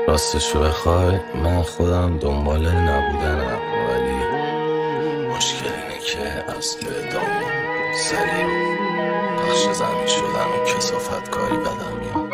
راستشو بخوای من خودم دنبال نبودنم، ولی مشکل اینه که از توی دامون سلیب بخش زمین شدن و کثافت کاری بدم میاد.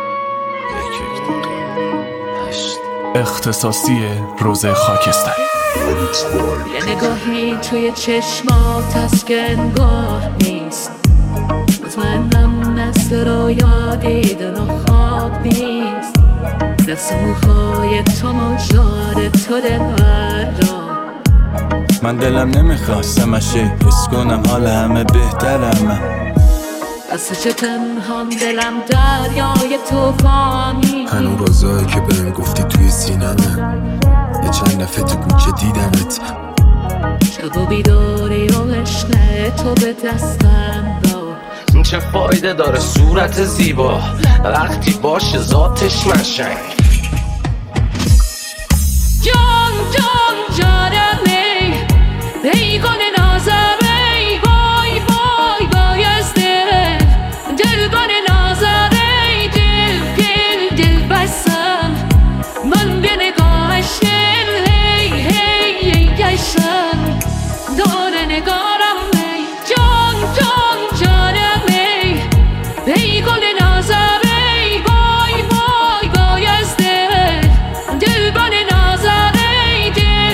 1-2-8 اختصاصی روزه خاکستر. یه نگاهی توی چشمات هست که انگار نیست، مطمئنم مثل رویا دیدن و خواب نیست. دست موهای تو مجار تو دلبرا، من دلم نمیخواستمشه حس کنم حال همه بهترم. از چه تنهام دلم دریای توفانی. هنو رازایی که بهم گفتی توی سینمه، یه چند دفعه تو کوچه دیدمت. شب و بیداری و عشق تو به دستم دار. چه فایده داره صورت زیبا وقتی باشه ذاتش مشنگ. جان جان جانمی بیگانه نازمی، وای وای وای از دل دلبان نازمی. دل بسم من به نگاهش دل هی هی هی گشتم دور نگارم می. جان جان جانمی بیگانه نازمی، وای وای وای از دل دلبان نازمی.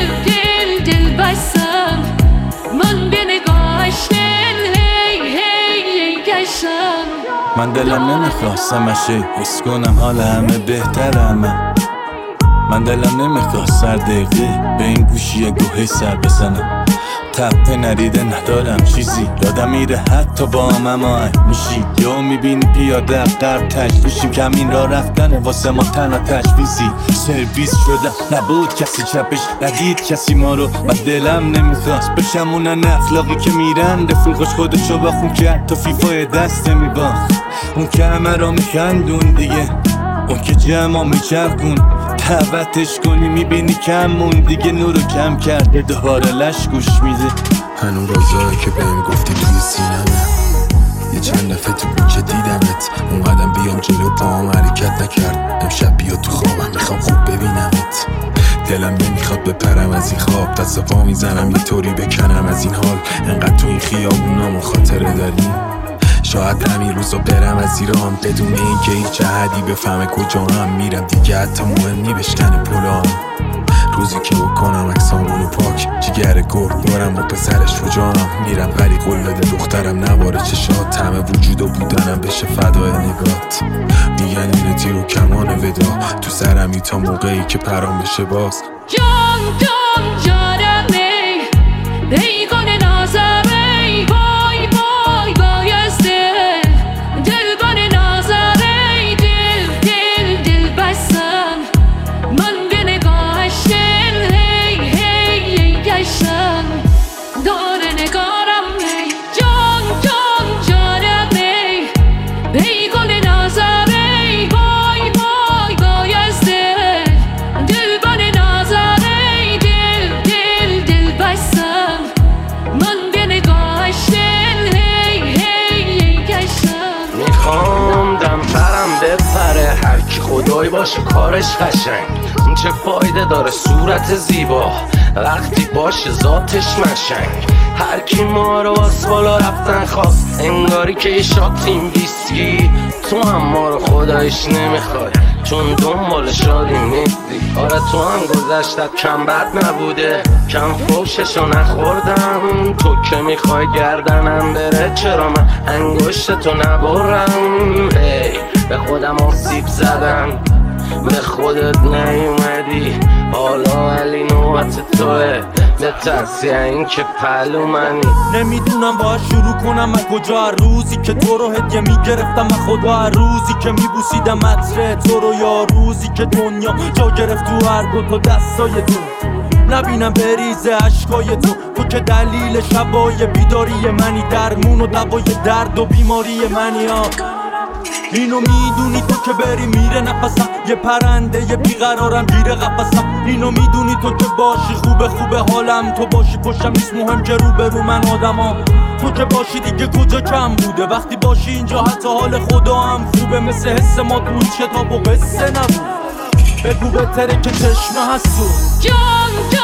دل بسم من به نگاهش دل هی هی هی گشتم. من دلم نمیخواستمشه حس کنم حال همه بهترم. من دلم نمیخواست سر دقیقه به این گوشی گوهی سر بزنم. تپه نریده ندارم چیزی یادم میره حتی با همه میشی. یا میبینی پیاده قرب تشویشیم، کمین را رفتن واسه ما تنها تشویزی. سرویس شده نبود کسی چپش، ندید کسی ما رو و دلم نمیخواست بشم اونن اخلاقی که میرن رفیقش خودشو با خون کرد تا فیفای دست میباخت. اون که همه را میخندون دیگه، اون که جمع میچرخون دعوتش کنی میبینی کمون دیگه نورو کم کرده دوباره لش گوش میده. هنو رازایی که بهم گفتی توی سینمه، یه چند دفعه تو کوچه دیدمت. اومدم بیام جلو پاهم حرکت نکرد. امشب بیا تو خوابم میخوام خوب ببینمت. دلم نمیخواد بپرم از این خواب، دست پا میزنم یه طوری بکنم از این حال. انقدر تو این خیابونا مخاطره داریم، شاید همین روزا برم از ایران بدون اینکه هیچ جهدی بفهمه کجا هم میرم. دیگه حتی مهم نی بشکنه پولام، روزی که بکنم اکسامونو پاک. جگر گرد دارم و پسرش شجاعم، میرم ولی قول داده دخترم نباره چشات. همه وجود و بودنم بشه فدای نگات. میگن اینه تیر و کمان ودا تو سرمی تا موقعی که پرام بشه باز. جان جان جانمی بیگانه نازمی، وای وای وای از دل دلبان نازمی. دل بسم من به نگاهش دل هی هی هی گشتم دور نگارم می. جان جان جانمی بیگانه نازمی، وای وای وای از دل دلبان نازمی. دل بسم من به نگاهش دل هی هی هی گشتم. میخوام دم پرم بپره هر کی خدای باشه کارش قشنگ. چه فایده داره صورت زیبا وقتی باشه ذاتش مشنگ. هر کی ما رو از بالا رفتن خواست، انگاری که یه شاتیم ویسکی. تو هم ما رو خدایش نمیخوای چون دنبال شادی نیستی. آره تو هم گذشتت کم بد نبوده، کم فوششو نخوردم. تو که میخوای گردنم بره چرا من انگشتتو نبرم. ای به خودم آسیب زدم به خودت نیومدی، حالا علی نوبت توه بترسی این که پلو منی. نمیدونم باید شروع کنم از کجا، روزی که تو رو هدیه میگرفتم از خدا، روزی که میبوسیدم عطر تو رو، یا روزی که دنیا جا گرفت تو هر دو تا دستای تو. نبینم بریزه عشقای تو که دلیل شبای بیداری منی، درمون و دوای درد و بیماری منی. اینو میدونی تو که بری میره نفسم، یه پرنده یه بیقرارم گیره قفسم. اینو میدونی تو که باشی خوبه حالم، تو باشی پشتم نیست مهم که روبرو من آدمام. تو که باشی دیگه کجا کم بوده، وقتی باشی اینجا حتی حال خدا هم خوبه. مثل حس ما تو این کتاب و قصه نبود. بگو بهتره که چشمه هست تو جان